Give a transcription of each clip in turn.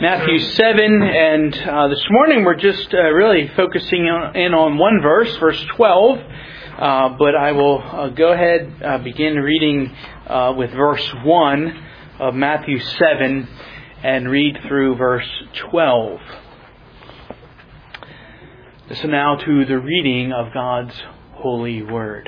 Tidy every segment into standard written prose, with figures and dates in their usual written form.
Matthew 7, and this morning we're just really focusing in on one verse, verse 12, but I will go ahead begin reading with verse 1 of Matthew 7 and read through verse 12. Listen now to the reading of God's holy word.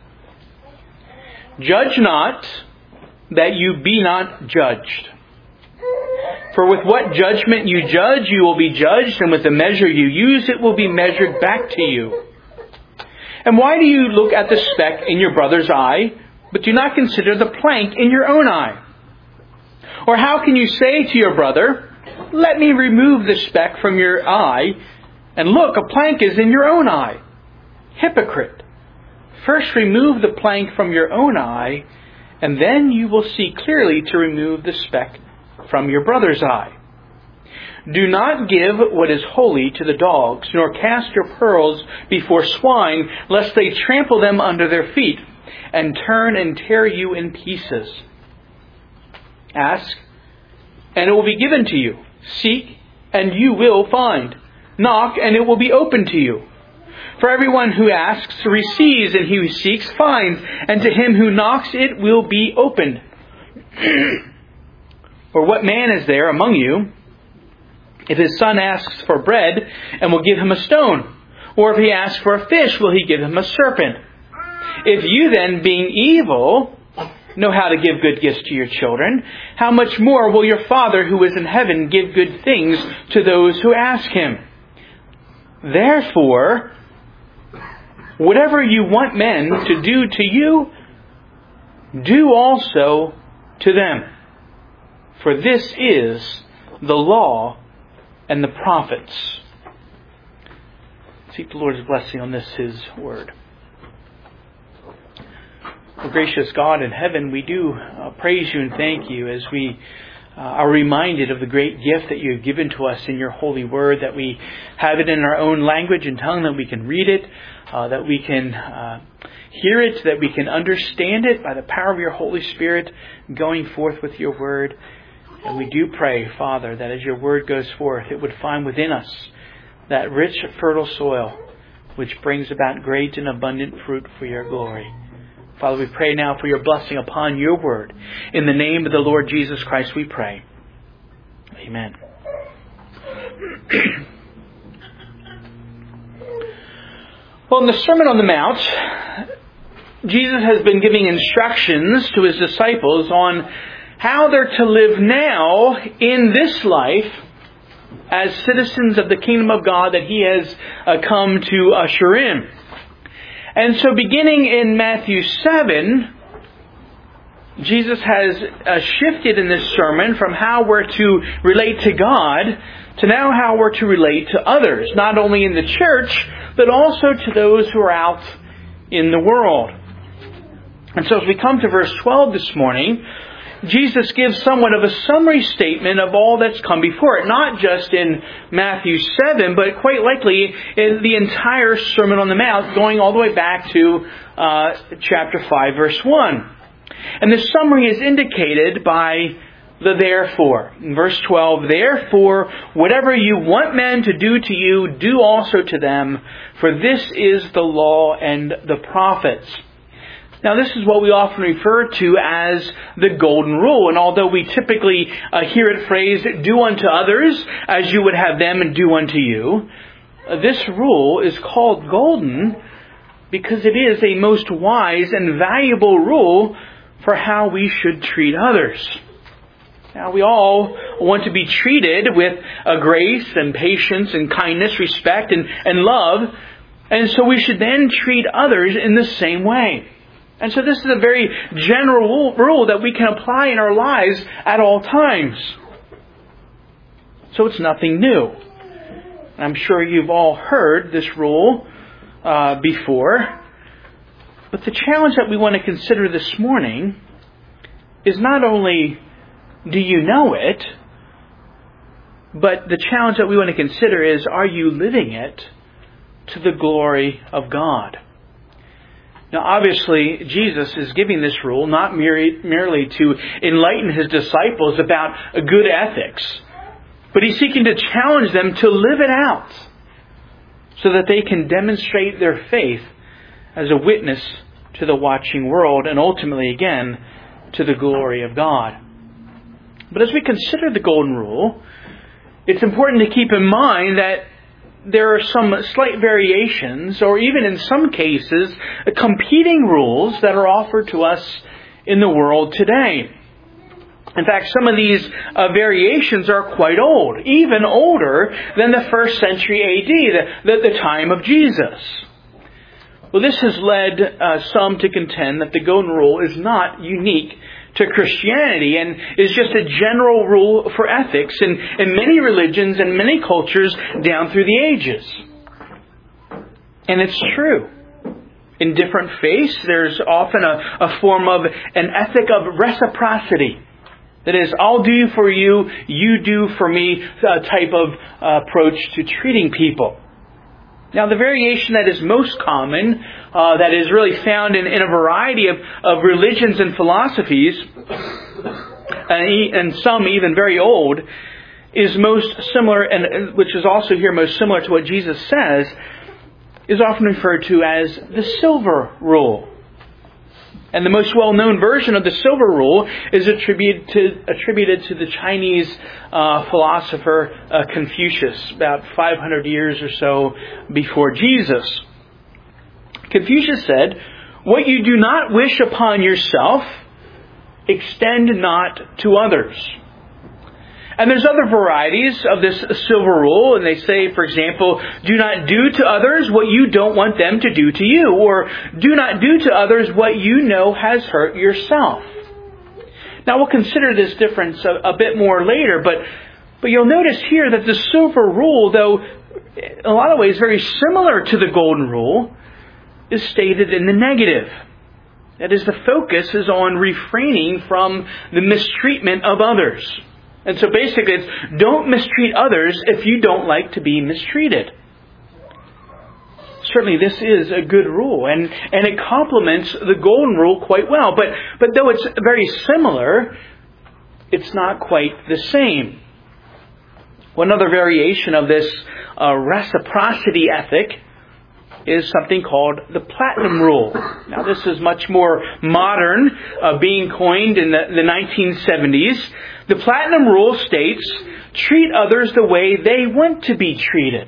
Judge not, that you be not judged. For with what judgment you judge, you will be judged, and with the measure you use, it will be measured back to you. And why do you look at the speck in your brother's eye, but do not consider the plank in your own eye? Or how can you say to your brother, let me remove the speck from your eye, and look, a plank is in your own eye? Hypocrite! First remove the plank from your own eye, and then you will see clearly to remove the speck from your brother's eye. Do not give what is holy to the dogs, nor cast your pearls before swine, lest they trample them under their feet, and turn and tear you in pieces. Ask, and it will be given to you. Seek, and you will find. Knock, and it will be opened to you. For everyone who asks receives, and he who seeks finds, and to him who knocks it will be opened. Or what man is there among you, if his son asks for bread, and will give him a stone? Or if he asks for a fish, will he give him a serpent? If you then, being evil, know how to give good gifts to your children, how much more will your Father who is in heaven give good things to those who ask him? Therefore, whatever you want men to do to you, do also to them. For this is the law and the prophets. Seek the Lord's blessing on this, His word. Oh, gracious God in heaven, we do praise you and thank you as we are reminded of the great gift that you have given to us in your holy word, that we have it in our own language and tongue, that we can read it, that we can hear it, that we can understand it by the power of your Holy Spirit going forth with your word. And we do pray, Father, that as your word goes forth, it would find within us that rich, fertile soil which brings about great and abundant fruit for your glory. Father, we pray now for your blessing upon your word. In the name of the Lord Jesus Christ we pray. Amen. Well, in the Sermon on the Mount, Jesus has been giving instructions to his disciples on how they're to live now in this life as citizens of the kingdom of God that he has come to usher in. And so beginning in Matthew 7, Jesus has shifted in this sermon from how we're to relate to God to now how we're to relate to others, not only in the church, but also to those who are out in the world. And so as we come to verse 12 this morning, Jesus gives somewhat of a summary statement of all that's come before it. Not just in Matthew 7, but quite likely in the entire Sermon on the Mount, going all the way back to chapter 5, verse 1. And the summary is indicated by the therefore. In verse 12, therefore, whatever you want men to do to you, do also to them, for this is the law and the prophets. Now, this is what we often refer to as the golden rule. And although we typically hear it phrased, do unto others as you would have them and do unto you, this rule is called golden because it is a most wise and valuable rule for how we should treat others. Now, we all want to be treated with grace and patience and kindness, respect and love. And so we should then treat others in the same way. And so this is a very general rule that we can apply in our lives at all times. So it's nothing new. I'm sure you've all heard this rule before. But the challenge that we want to consider this morning is not only do you know it, but the challenge that we want to consider is, are you living it to the glory of God? Now, obviously, Jesus is giving this rule not merely to enlighten his disciples about good ethics, But He's seeking to challenge them to live it out so that they can demonstrate their faith as a witness to the watching world and ultimately, again, to the glory of God. But as we consider the Golden Rule, it's important to keep in mind that there are some slight variations, or even in some cases, competing rules that are offered to us in the world today. In fact, some of these variations are quite old, even older than the 1st century AD, the time of Jesus. Well, this has led some to contend that the Golden Rule is not unique to Christianity and is just a general rule for ethics in many religions and many cultures down through the ages. And it's true. In different faiths, there's often a form of an ethic of reciprocity. That is, I'll do for you, you do for me type of approach to treating people. Now, the variation that is most common, that is really found in a variety of religions and philosophies, and some even very old, is most similar, and which is also here most similar to what Jesus says, is often referred to as the Silver Rule. And the most well-known version of the Silver Rule is attributed to the Chinese philosopher Confucius, about 500 years or so before Jesus. Confucius said, "What you do not wish upon yourself, extend not to others." And there's other varieties of this Silver Rule, and they say, for example, do not do to others what you don't want them to do to you, or do not do to others what you know has hurt yourself. Now, we'll consider this difference a bit more later, but you'll notice here that the Silver Rule, though in a lot of ways very similar to the Golden Rule, is stated in the negative. That is, the focus is on refraining from the mistreatment of others. And so basically it's, don't mistreat others if you don't like to be mistreated. Certainly this is a good rule, and it complements the Golden Rule quite well. But though it's very similar, it's not quite the same. One other variation of this reciprocity ethic is something called the Platinum Rule. Now, this is much more modern, being coined in the 1970s. The Platinum Rule states, treat others the way they want to be treated.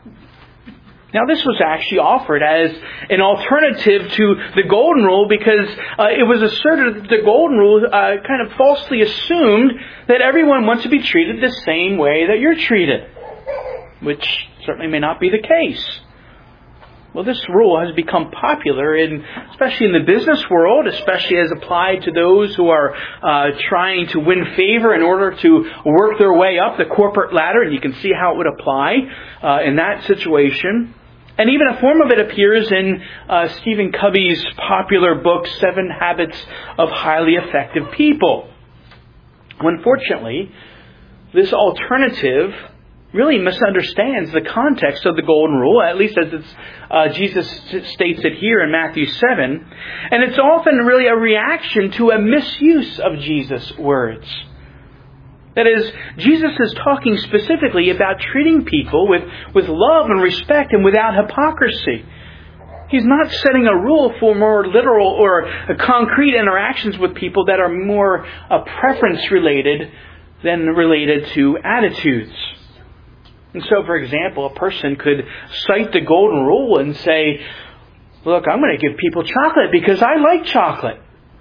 Now, this was actually offered as an alternative to the Golden Rule because it was asserted that the Golden Rule kind of falsely assumed that everyone wants to be treated the same way that you're treated, which certainly may not be the case. Well, this rule has become popular, especially in the business world, especially as applied to those who are trying to win favor in order to work their way up the corporate ladder. And you can see how it would apply in that situation. And even a form of it appears in Stephen Covey's popular book, 7 Habits of Highly Effective People. Unfortunately, this alternative really misunderstands the context of the Golden Rule, at least as Jesus states it here in Matthew 7. And it's often really a reaction to a misuse of Jesus' words. That is, Jesus is talking specifically about treating people with love and respect and without hypocrisy. He's not setting a rule for more literal or concrete interactions with people that are more preference-related than related to attitudes. And so, for example, a person could cite the Golden Rule and say, look, I'm going to give people chocolate because I like chocolate.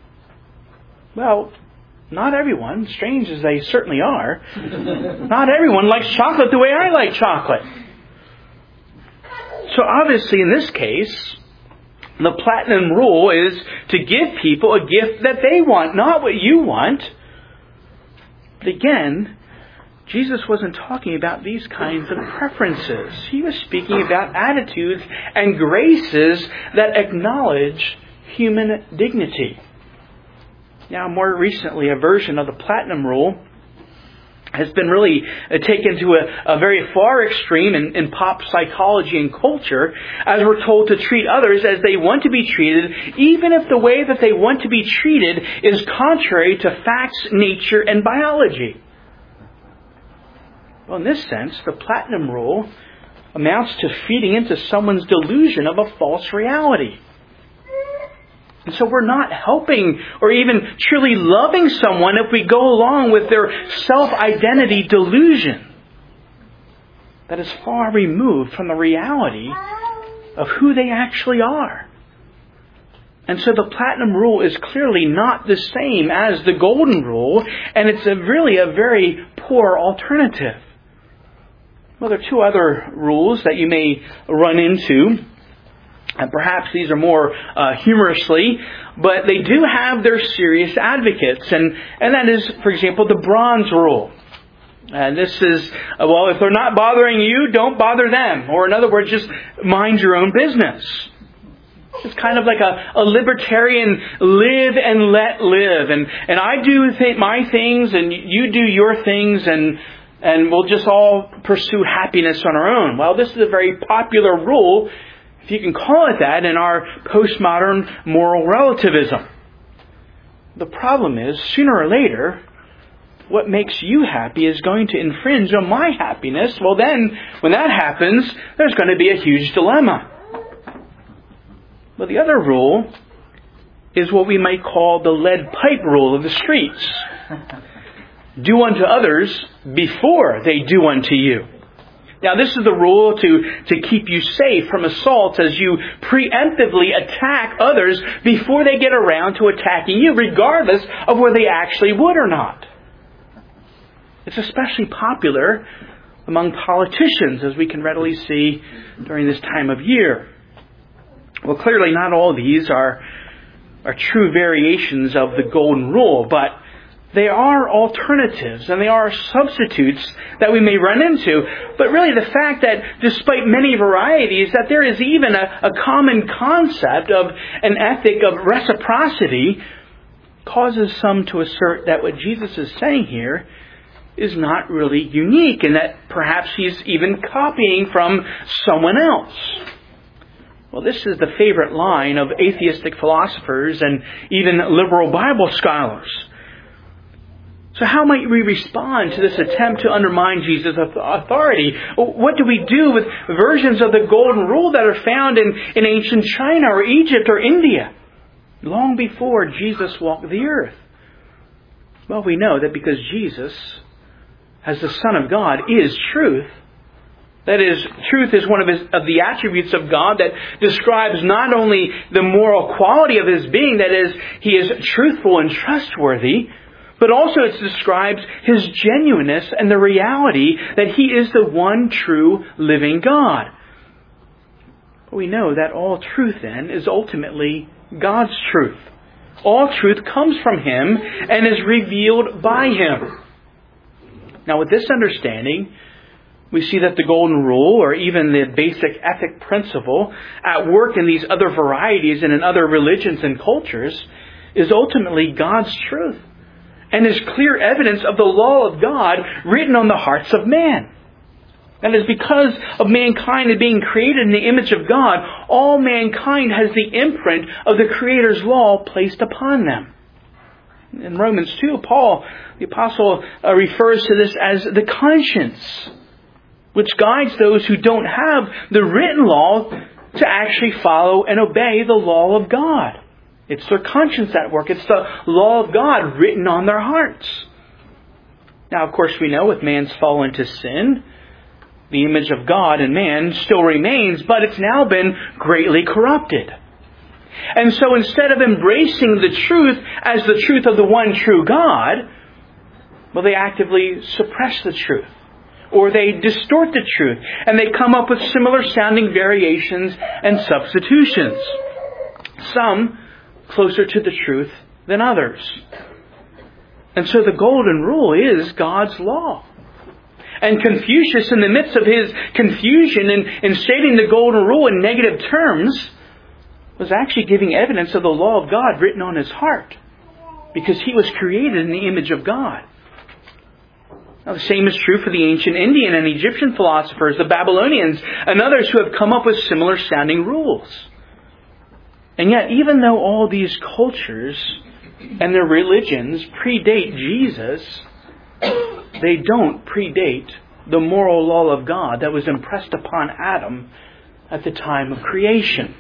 Well, not everyone, strange as they certainly are, not everyone likes chocolate the way I like chocolate. So obviously in this case, the Platinum Rule is to give people a gift that they want, not what you want. But again, Jesus wasn't talking about these kinds of preferences. He was speaking about attitudes and graces that acknowledge human dignity. Now, more recently, a version of the Platinum Rule has been really taken to a very far extreme in pop psychology and culture, as we're told to treat others as they want to be treated, even if the way that they want to be treated is contrary to facts, nature, and biology. Well, in this sense, the platinum rule amounts to feeding into someone's delusion of a false reality. And so we're not helping or even truly loving someone if we go along with their self-identity delusion that is far removed from the reality of who they actually are. And so the platinum rule is clearly not the same as the golden rule, and it's really a very poor alternative. Well, there are two other rules that you may run into, and perhaps these are more humorously, but they do have their serious advocates, and that is, for example, the bronze rule. And this is, well, if they're not bothering you, don't bother them. Or in other words, just mind your own business. It's kind of like a libertarian live and let live. And I do my things and you do your things and we'll just all pursue happiness on our own. Well, this is a very popular rule, if you can call it that, in our postmodern moral relativism. The problem is, sooner or later, what makes you happy is going to infringe on my happiness. Well then, when that happens, there's going to be a huge dilemma. Well, the other rule is what we might call the lead pipe rule of the streets. Do unto others before they do unto you. Now, this is the rule to keep you safe from assaults as you preemptively attack others before they get around to attacking you, regardless of whether they actually would or not. It's especially popular among politicians, as we can readily see during this time of year. Well, clearly not all these are true variations of the golden rule, but they are alternatives and they are substitutes that we may run into. But really the fact that despite many varieties, that there is even a common concept of an ethic of reciprocity causes some to assert that what Jesus is saying here is not really unique and that perhaps he's even copying from someone else. Well, this is the favorite line of atheistic philosophers and even liberal Bible scholars. So how might we respond to this attempt to undermine Jesus' authority? What do we do with versions of the golden rule that are found in ancient China or Egypt or India, long before Jesus walked the earth? Well, we know that because Jesus, as the Son of God, is truth. That is, truth is one of the attributes of God that describes not only the moral quality of His being, that is, He is truthful and trustworthy, but also it describes His genuineness and the reality that He is the one true living God. We know that all truth then is ultimately God's truth. All truth comes from Him and is revealed by Him. Now, with this understanding, we see that the golden rule, or even the basic ethic principle, at work in these other varieties and in other religions and cultures, is ultimately God's truth, and is clear evidence of the law of God written on the hearts of man. That is, because of mankind being created in the image of God, all mankind has the imprint of the Creator's law placed upon them. In Romans 2, Paul, the apostle, refers to this as the conscience, which guides those who don't have the written law to actually follow and obey the law of God. It's their conscience at work. It's the law of God written on their hearts. Now, of course, we know with man's fall into sin, the image of God in man still remains, but it's now been greatly corrupted. And so instead of embracing the truth as the truth of the one true God, well, they actively suppress the truth. Or they distort the truth, and they come up with similar sounding variations and substitutions. Some closer to the truth than others. And so the golden rule is God's law. And Confucius, in the midst of his confusion in stating the golden rule in negative terms, was actually giving evidence of the law of God written on his heart, because he was created in the image of God. Now, the same is true for the ancient Indian and Egyptian philosophers, the Babylonians, and others who have come up with similar sounding rules. And yet, even though all these cultures and their religions predate Jesus, they don't predate the moral law of God that was impressed upon Adam at the time of creation.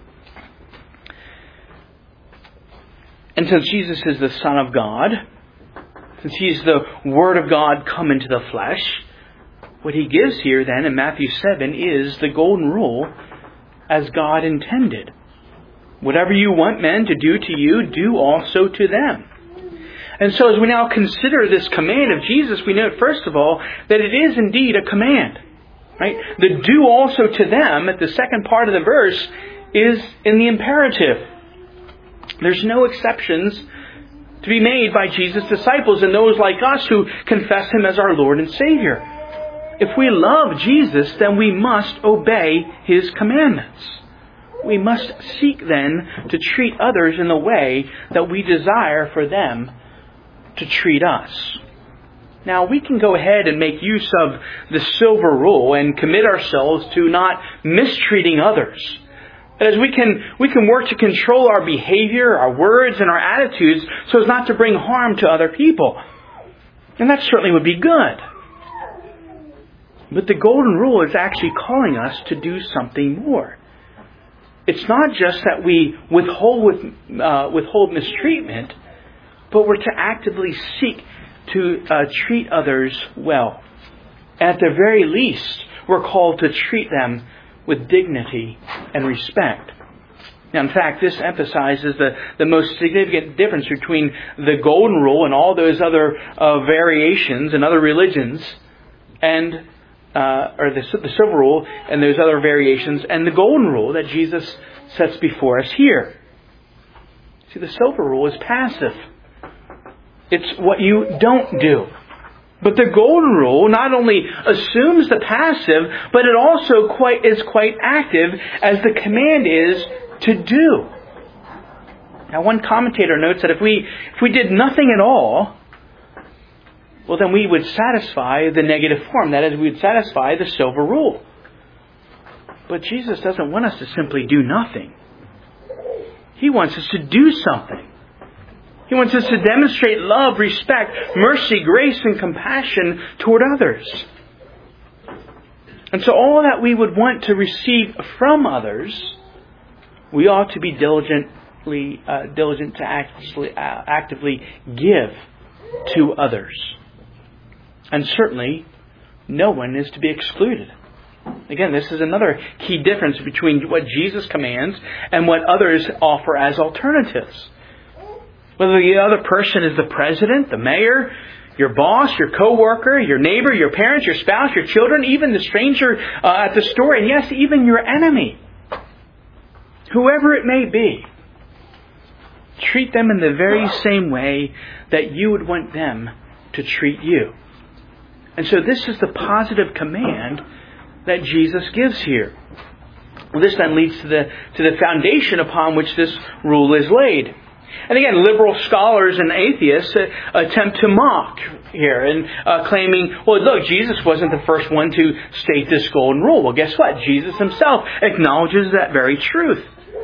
And since Jesus is the Son of God, since He's the Word of God come into the flesh, what He gives here then in Matthew 7 is the golden rule as God intended. Whatever you want men to do to you, do also to them. And so as we now consider this command of Jesus, we note first of all that it is indeed a command. Right? The do also to them at the second part of the verse is in the imperative. There's no exceptions to be made by Jesus' disciples and those like us who confess Him as our Lord and Savior. If we love Jesus, then we must obey His commandments. We must seek then to treat others in the way that we desire for them to treat us. Now, we can go ahead and make use of the silver rule and commit ourselves to not mistreating others. As we can work to control our behavior, our words, and our attitudes so as not to bring harm to other people. And that certainly would be good. But the golden rule is actually calling us to do something more. It's not just that we withhold mistreatment, but we're to actively seek to treat others well. At the very least, we're called to treat them with dignity and respect. Now, in fact, this emphasizes the most significant difference between the golden rule and all those other variations in other religions, and or the silver rule and those other variations, and the golden rule that Jesus sets before us here. See, the silver rule is passive. It's what you don't do. But the golden rule not only assumes the passive, but it also is quite active, as the command is to do. Now, one commentator notes that if we did nothing at all, well, then we would satisfy the negative form. That is, we would satisfy the silver rule. But Jesus doesn't want us to simply do nothing. He wants us to do something. He wants us to demonstrate love, respect, mercy, grace, and compassion toward others. And so all that we would want to receive from others, we ought to be diligent to actively give to others. And certainly, no one is to be excluded. Again, this is another key difference between what Jesus commands and what others offer as alternatives. Whether the other person is the president, the mayor, your boss, your coworker, your neighbor, your parents, your spouse, your children, even the stranger at the store, and yes, even your enemy. Whoever it may be, treat them in the very same way that you would want them to treat you. And so this is the positive command that Jesus gives here. Well, this then leads to the foundation upon which this rule is laid. And again, liberal scholars and atheists attempt to mock here and claiming, well, look, Jesus wasn't the first one to state this golden rule. Well, guess what? Jesus Himself acknowledges that very truth.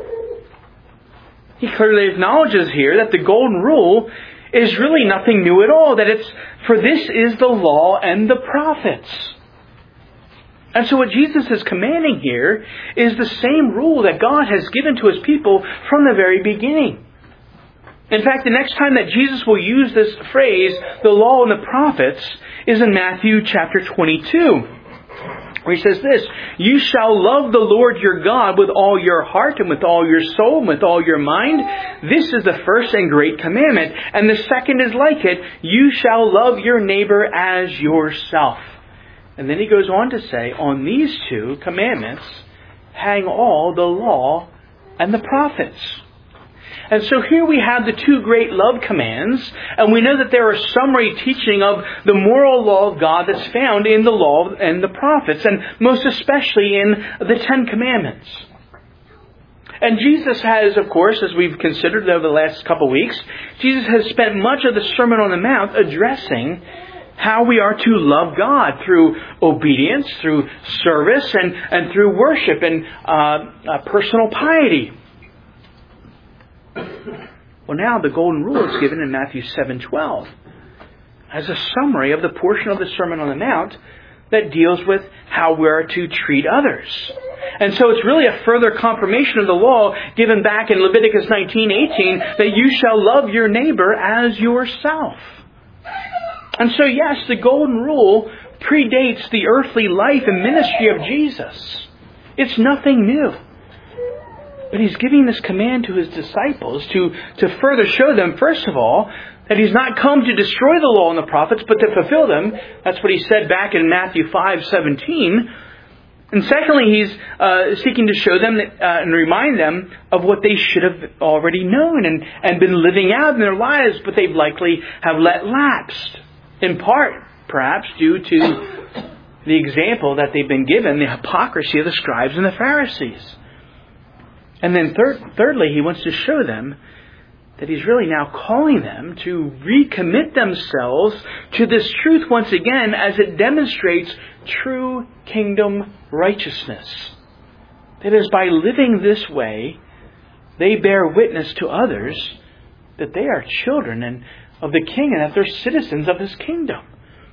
He clearly acknowledges here that the golden rule is really nothing new at all. That for this is the law and the prophets. And so what Jesus is commanding here is the same rule that God has given to His people from the very beginning. In fact, the next time that Jesus will use this phrase, the law and the prophets, is in Matthew chapter 22, where He says this: "You shall love the Lord your God with all your heart and with all your soul and with all your mind. This is the first and great commandment. And the second is like it: you shall love your neighbor as yourself." And then He goes on to say, on these two commandments hang all the law and the prophets. And so here we have the two great love commands, and we know that there are summary teaching of the moral law of God that's found in the law and the prophets, and most especially in the Ten Commandments. And Jesus has, of course, as we've considered over the last couple of weeks, Jesus has spent much of the Sermon on the Mount addressing how we are to love God through obedience, through service, and through worship and personal piety. Well, now the golden rule is given in Matthew 7:12 as a summary of the portion of the Sermon on the Mount that deals with how we're to treat others. And so it's really a further confirmation of the law given back in Leviticus 19:18 that you shall love your neighbor as yourself. And so yes, the golden rule predates the earthly life and ministry of Jesus. It's nothing new. But He's giving this command to His disciples to further show them, first of all, that He's not come to destroy the law and the prophets, but to fulfill them. That's what He said back in Matthew 5:17. And secondly, He's seeking to show them and remind them of what they should have already known and been living out in their lives, but they've likely have let lapse. In part, perhaps, due to the example that they've been given, the hypocrisy of the scribes and the Pharisees. And then thirdly, He wants to show them that He's really now calling them to recommit themselves to this truth once again as it demonstrates true kingdom righteousness. That is, by living this way, they bear witness to others that they are children of the King and that they're citizens of His kingdom.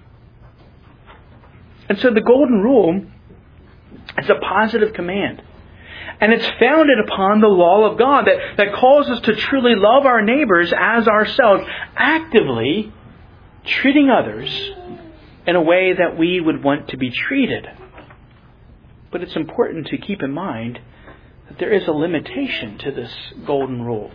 And so the golden rule is a positive command. And it's founded upon the law of God that calls us to truly love our neighbors as ourselves, actively treating others in a way that we would want to be treated. But it's important to keep in mind that there is a limitation to this golden rule.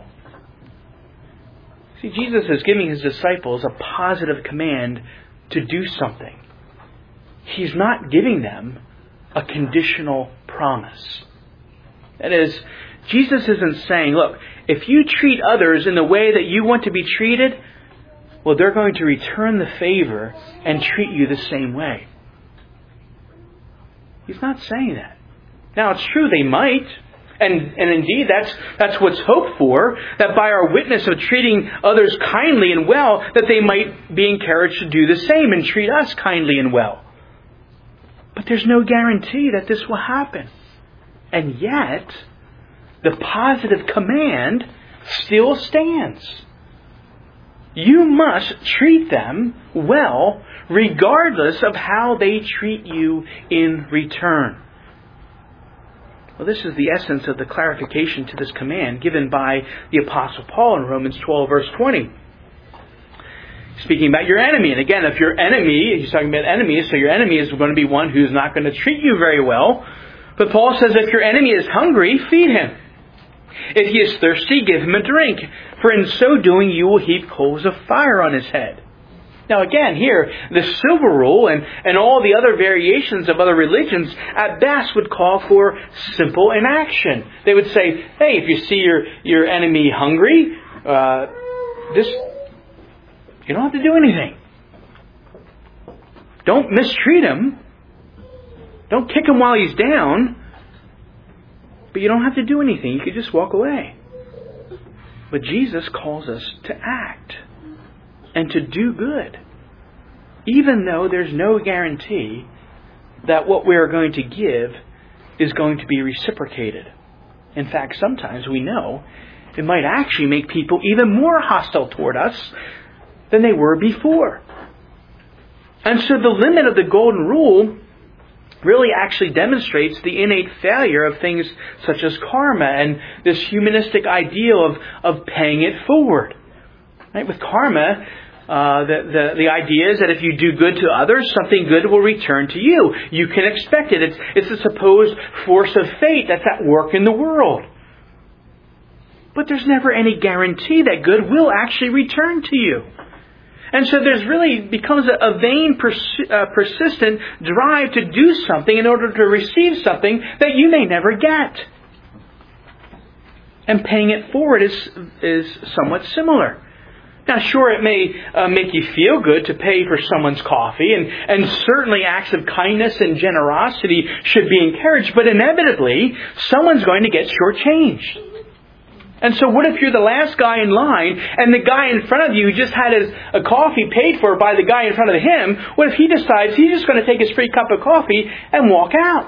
See, Jesus is giving His disciples a positive command to do something. He's not giving them a conditional promise. That is, Jesus isn't saying, look, if you treat others in the way that you want to be treated, well, they're going to return the favor and treat you the same way. He's not saying that. Now, it's true they might. And indeed, that's what's hoped for, that by our witness of treating others kindly and well, that they might be encouraged to do the same and treat us kindly and well. But there's no guarantee that this will happen. And yet, the positive command still stands. You must treat them well, regardless of how they treat you in return. Well, this is the essence of the clarification to this command given by the Apostle Paul in Romans 12, verse 20. Speaking about your enemy. And again, if your enemy, he's talking about enemies, so your enemy is going to be one who's not going to treat you very well. But Paul says if your enemy is hungry, feed him. If he is thirsty, give him a drink. For in so doing, you will heap coals of fire on his head. Now again, here, the silver rule and all the other variations of other religions at best would call for simple inaction. They would say, hey, if you see your enemy hungry, you don't have to do anything. Don't mistreat him. Don't kick him while he's down. But you don't have to do anything. You could just walk away. But Jesus calls us to act and to do good, even though there's no guarantee that what we are going to give is going to be reciprocated. In fact, sometimes we know it might actually make people even more hostile toward us than they were before. And so the limit of the golden rule really actually demonstrates the innate failure of things such as karma and this humanistic ideal of paying it forward. Right? With karma, the idea is that if you do good to others, something good will return to you. You can expect it. It's a supposed force of fate that's at work in the world. But there's never any guarantee that good will actually return to you. And so there's really becomes a vain, persistent drive to do something in order to receive something that you may never get. And paying it forward is somewhat similar. Now, sure, it may make you feel good to pay for someone's coffee, and certainly acts of kindness and generosity should be encouraged, but inevitably, someone's going to get shortchanged. And so what if you're the last guy in line, and the guy in front of you just had a coffee paid for by the guy in front of him? What if he decides he's just going to take his free cup of coffee and walk out?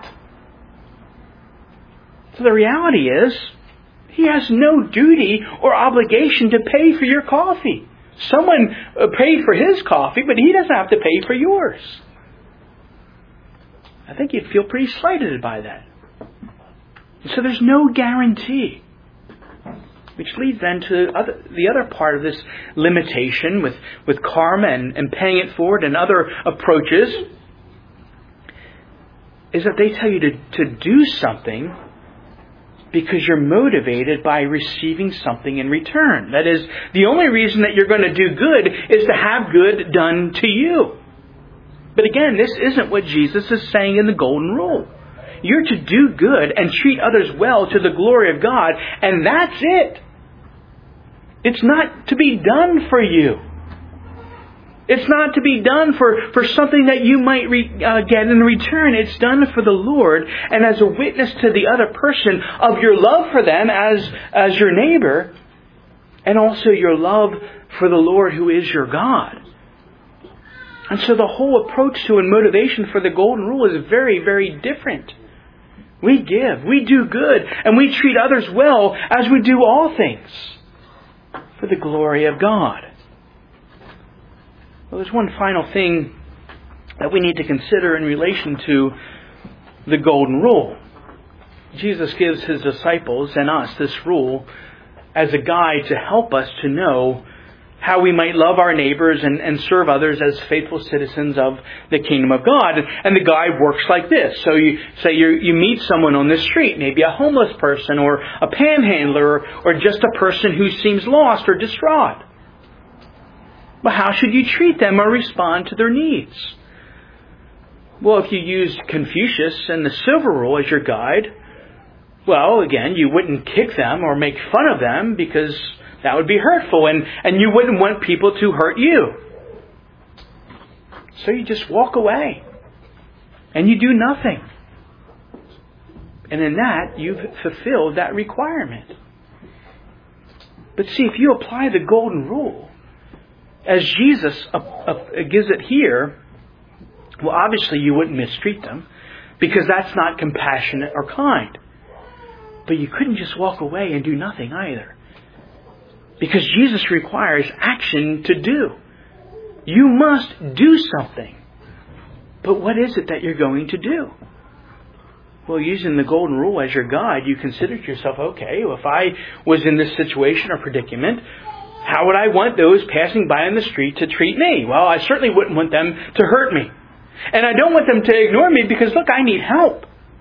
So the reality is, he has no duty or obligation to pay for your coffee. Someone paid for his coffee, but he doesn't have to pay for yours. I think you'd feel pretty slighted by that. And so there's no guarantee. Which leads then to the other part of this limitation with karma and paying it forward and other approaches, is that they tell you to do something because you're motivated by receiving something in return. That is, the only reason that you're going to do good is to have good done to you. But again, this isn't what Jesus is saying in the Golden Rule. You're to do good and treat others well to the glory of God, and that's it. It's not to be done for you. It's not to be done for something that you might get in return. It's done for the Lord and as a witness to the other person of your love for them as your neighbor, and also your love for the Lord who is your God. And so the whole approach to and motivation for the Golden Rule is very, very different. We give, we do good, and we treat others well as we do all things for the glory of God. Well, there's one final thing that we need to consider in relation to the Golden Rule. Jesus gives His disciples and us this rule as a guide to help us to know how we might love our neighbors and serve others as faithful citizens of the kingdom of God. And the guide works like this. So you say you meet someone on the street, maybe a homeless person or a panhandler or just a person who seems lost or distraught. Well, how should you treat them or respond to their needs? Well, if you used Confucius and the Silver Rule as your guide, well, again, you wouldn't kick them or make fun of them because that would be hurtful, and you wouldn't want people to hurt you. So you just walk away, and you do nothing. And in that, you've fulfilled that requirement. But see, if you apply the Golden Rule, as Jesus gives it here, well, obviously you wouldn't mistreat them, because that's not compassionate or kind. But you couldn't just walk away and do nothing either. Because Jesus requires action to do. You must do something. But what is it that you're going to do? Well, using the Golden Rule as your guide, you consider to yourself, okay, well, if I was in this situation or predicament, how would I want those passing by on the street to treat me? Well, I certainly wouldn't want them to hurt me. And I don't want them to ignore me because, look, I need help.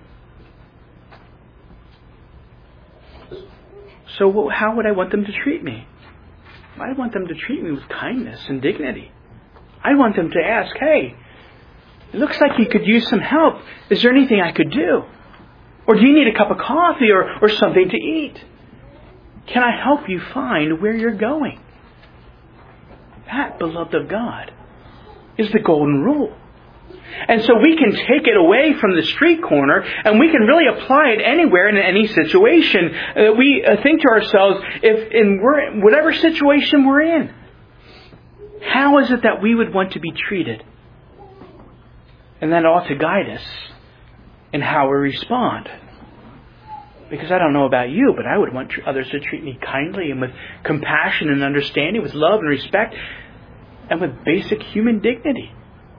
So how would I want them to treat me? I want them to treat me with kindness and dignity. I want them to ask, hey, it looks like you could use some help. Is there anything I could do? Or do you need a cup of coffee or something to eat? Can I help you find where you're going? That, beloved of God, is the Golden Rule. And so we can take it away from the street corner and we can really apply it anywhere in any situation. We think to ourselves, if in whatever situation we're in, how is it that we would want to be treated? And that ought to guide us in how we respond. Because I don't know about you, but I would want others to treat me kindly and with compassion and understanding, with love and respect, and with basic human dignity.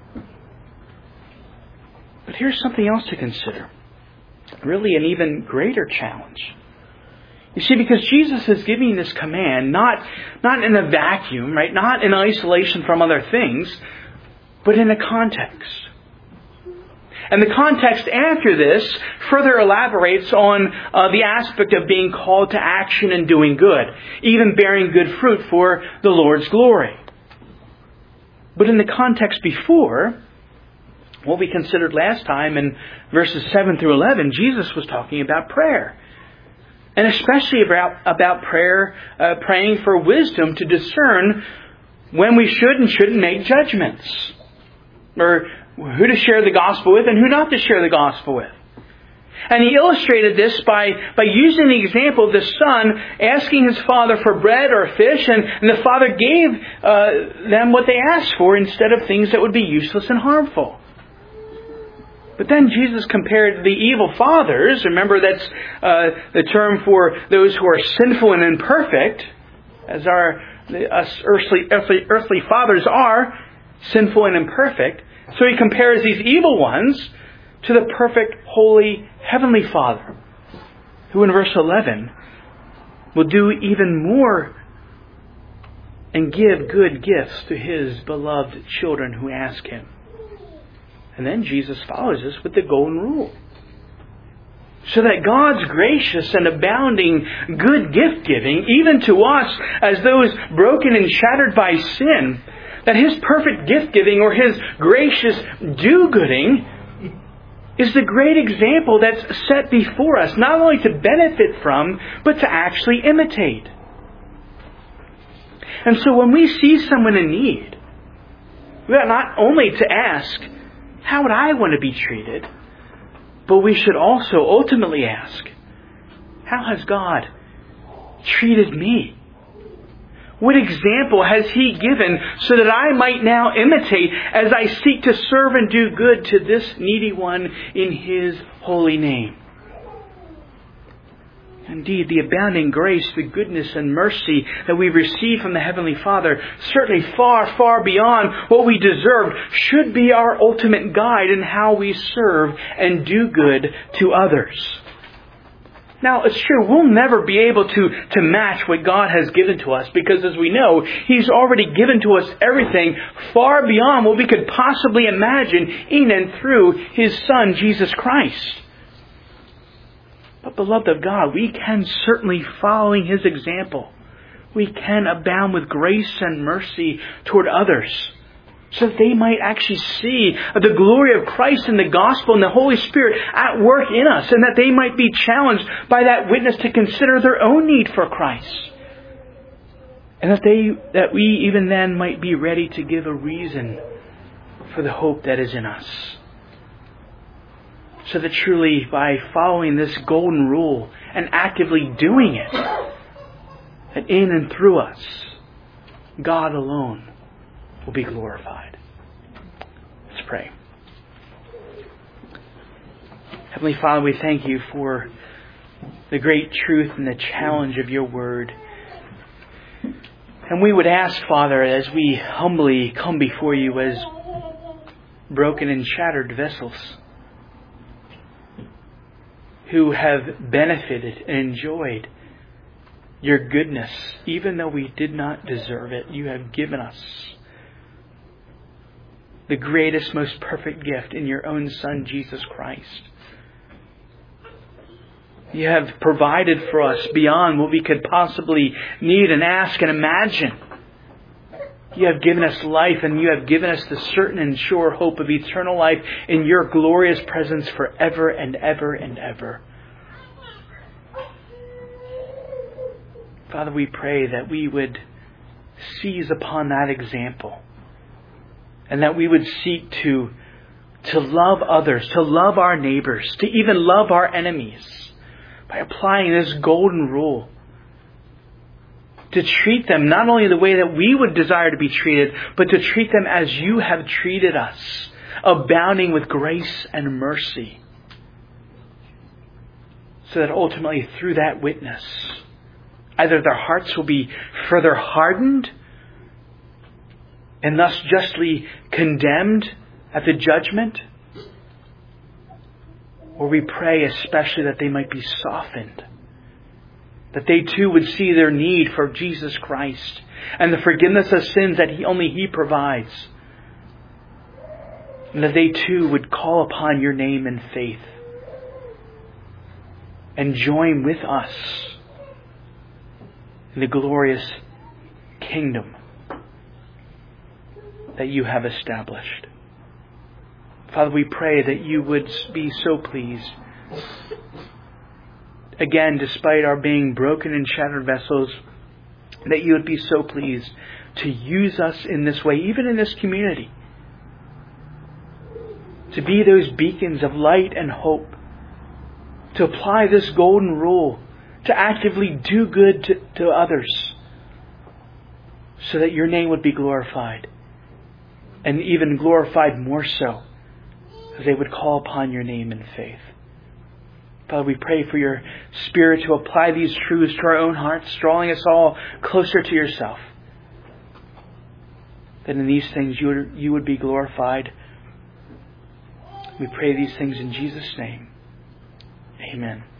But here's something else to consider. Really an even greater challenge. You see, because Jesus is giving this command not in a vacuum, right? Not in isolation from other things, but in a context. And the context after this further elaborates on the aspect of being called to action and doing good, even bearing good fruit for the Lord's glory. But in the context before, what we considered last time in verses 7 through 11, Jesus was talking about prayer. And especially about prayer, praying for wisdom to discern when we should and shouldn't make judgments. Or who to share the gospel with and who not to share the gospel with. And he illustrated this by using the example of the son asking his father for bread or fish, and the father gave them what they asked for instead of things that would be useless and harmful. But then Jesus compared the evil fathers, remember that's the term for those who are sinful and imperfect, as us earthly fathers are, sinful and imperfect. So he compares these evil ones to the perfect, holy, heavenly Father, who in verse 11 will do even more and give good gifts to His beloved children who ask Him. And then Jesus follows us with the golden rule. So that God's gracious and abounding good gift giving, even to us as those broken and shattered by sin, that His perfect gift giving or His gracious do-gooding is the great example that's set before us, not only to benefit from, but to actually imitate. And so when we see someone in need, we ought not only to ask, how would I want to be treated? But we should also ultimately ask, how has God treated me? What example has He given so that I might now imitate as I seek to serve and do good to this needy one in His holy name? Indeed, the abounding grace, the goodness and mercy that we receive from the Heavenly Father, certainly far, far beyond what we deserve, should be our ultimate guide in how we serve and do good to others. Now, it's true, we'll never be able to match what God has given to us, because as we know, He's already given to us everything far beyond what we could possibly imagine in and through His Son, Jesus Christ. But beloved of God, we can certainly, following His example, we can abound with grace and mercy toward others, so that they might actually see the glory of Christ and the gospel and the Holy Spirit at work in us, and that they might be challenged by that witness to consider their own need for Christ. And that we even then might be ready to give a reason for the hope that is in us. So that truly by following this golden rule and actively doing it, that in and through us, God alone will be glorified. Let's pray. Heavenly Father, we thank You for the great truth and the challenge of Your word. And we would ask, Father, as we humbly come before You as broken and shattered vessels, who have benefited and enjoyed Your goodness, even though we did not deserve it. You have given us the greatest, most perfect gift in Your own Son, Jesus Christ. You have provided for us beyond what we could possibly need and ask and imagine. You have given us life, and You have given us the certain and sure hope of eternal life in Your glorious presence forever and ever and ever. Father, we pray that we would seize upon that example, and that we would seek to love others, to love our neighbors, to even love our enemies by applying this golden rule. To treat them not only the way that we would desire to be treated, but to treat them as You have treated us, abounding with grace and mercy. So that ultimately through that witness, either their hearts will be further hardened and thus justly condemned at the judgment, or we pray especially that they might be softened, that they too would see their need for Jesus Christ and the forgiveness of sins that only He provides, and that they too would call upon Your name in faith and join with us in the glorious kingdom that You have established. Father, we pray that You would be so pleased, again, despite our being broken and shattered vessels, that You would be so pleased to use us in this way, even in this community, to be those beacons of light and hope, to apply this golden rule, to actively do good to others, so that Your name would be glorified, and even glorified more so as they would call upon Your name in faith. Father, we pray for Your Spirit to apply these truths to our own hearts, drawing us all closer to Yourself. That in these things You would be glorified, We pray these things in Jesus' name. Amen.